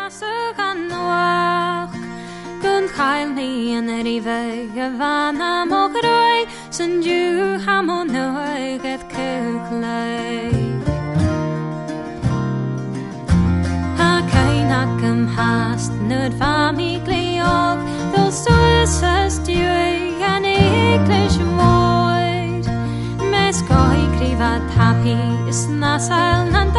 sy'n wach Gwn chael ni yn yr I fe y fan am o groi Sy'n diw ham o nwy gedd cylchleu Ac ein ac ymhast nid fam I gleiog Ddol sŵs ysdiwy yn eglwys moed Mes goi grifad happy is na sail na'n